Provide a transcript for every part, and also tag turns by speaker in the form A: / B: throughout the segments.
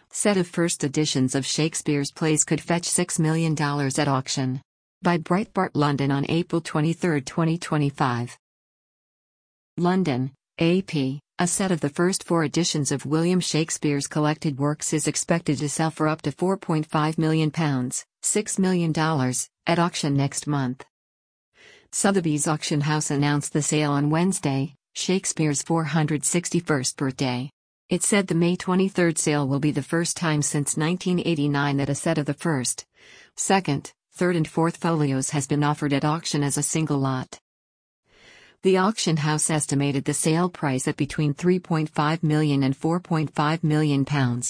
A: Set of first editions of Shakespeare's plays could fetch $6 million at auction. By Breitbart London on April 23, 2025. London, AP. A set of the first 4 editions of William Shakespeare's collected works is expected to sell for up to £4.5 million, $6 million, at auction next month. Sotheby's auction house announced the sale on Wednesday, Shakespeare's 461st birthday. It said the May 23 sale will be the first time since 1989 that a set of the first, second, third and fourth folios has been offered at auction as a single lot. The auction house estimated the sale price at between £3.5 million and £4.5 million.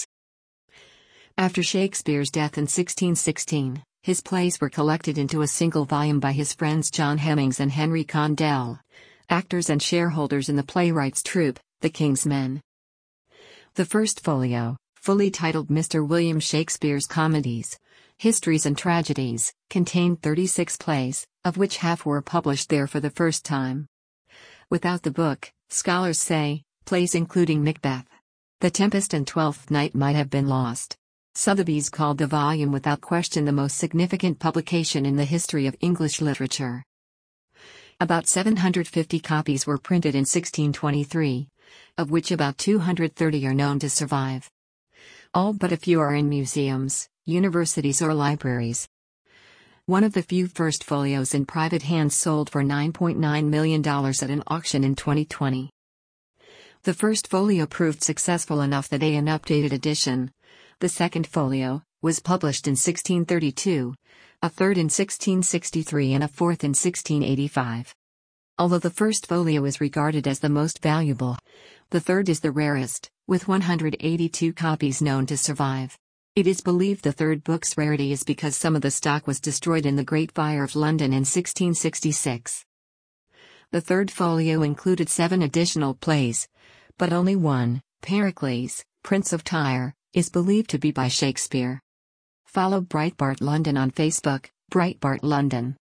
A: After Shakespeare's death in 1616, his plays were collected into a single volume by his friends John Hemmings and Henry Condell, actors and shareholders in the playwrights' troupe, The King's Men. The first folio, fully titled Mr. William Shakespeare's Comedies, Histories and Tragedies, contained 36 plays, of which half were published there for the first time. Without the book, scholars say, plays including Macbeth, The Tempest and Twelfth Night might have been lost. Sotheby's called the volume without question the most significant publication in the history of English literature. About 750 copies were printed in 1623, of which about 230 are known to survive. All but a few are in museums, universities or libraries. One of the few first folios in private hands sold for $9.9 million at an auction in 2020. The first folio proved successful enough that an updated edition, the second folio, was published in 1632, a third in 1663 and a fourth in 1685. Although the first folio is regarded as the most valuable, the third is the rarest, with 182 copies known to survive. It is believed the third book's rarity is because some of the stock was destroyed in the Great Fire of London in 1666. The third folio included 7 additional plays, but only one, Pericles, Prince of Tyre, is believed to be by Shakespeare. Follow Breitbart London on Facebook, Breitbart London.